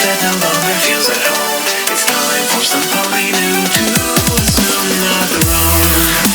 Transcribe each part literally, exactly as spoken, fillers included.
that no longer feels at home. It's time for somebody new to assume not the wrong.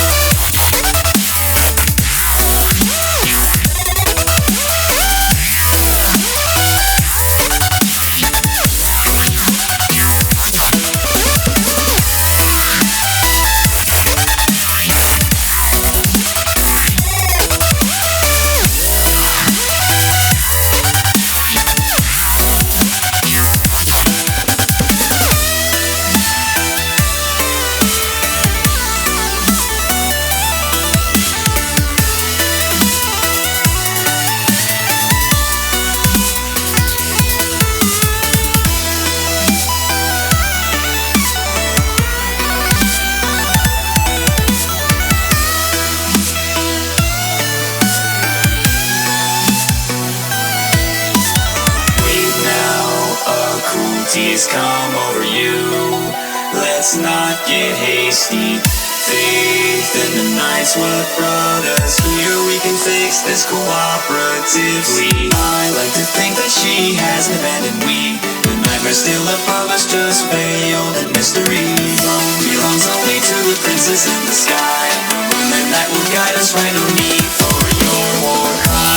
Cruelties come over you. Let's not get hasty. Faith in the night's what brought us here. We can fix this cooperatively. I like to think that she hasn't abandoned we. The nightmare still above us, just veiled in mystery. Throne belongs only to the princess in the sky. When the night will guide us right, no need for your war cry.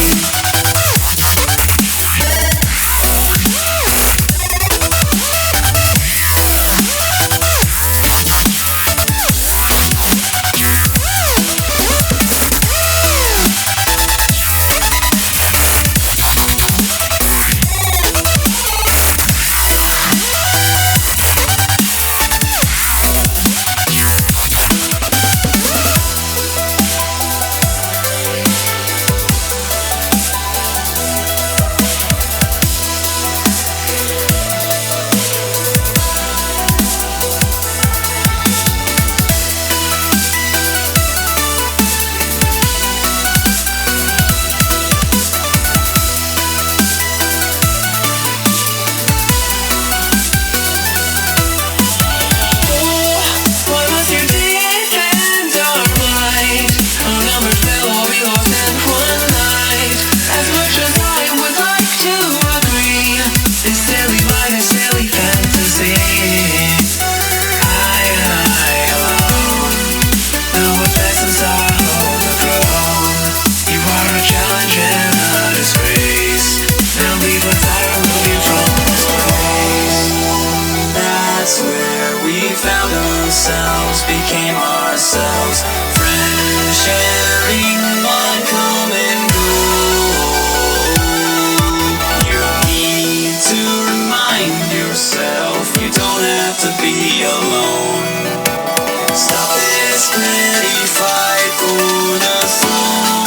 Became ourselves, friends sharing one common goal. You need to remind yourself you don't have to be alone. Stop this petty fight for the throne.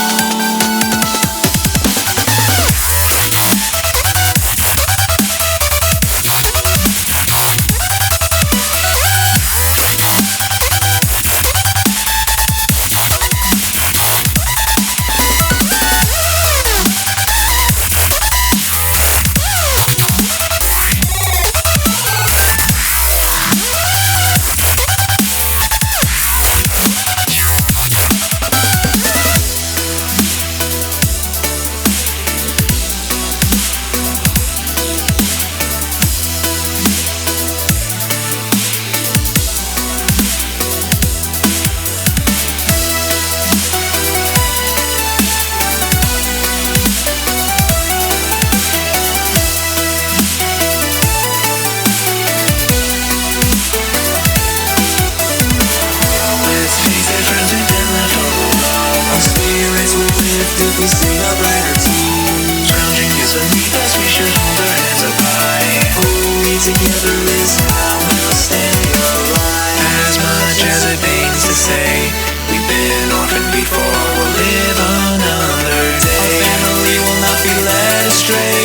If we sing a brighter tune, drowning is beneath us, we should hold our heads up high. Only together is how we'll stay alive. As much as it pains to say, we've been orphaned before, we'll live another day. Our family will not be led astray.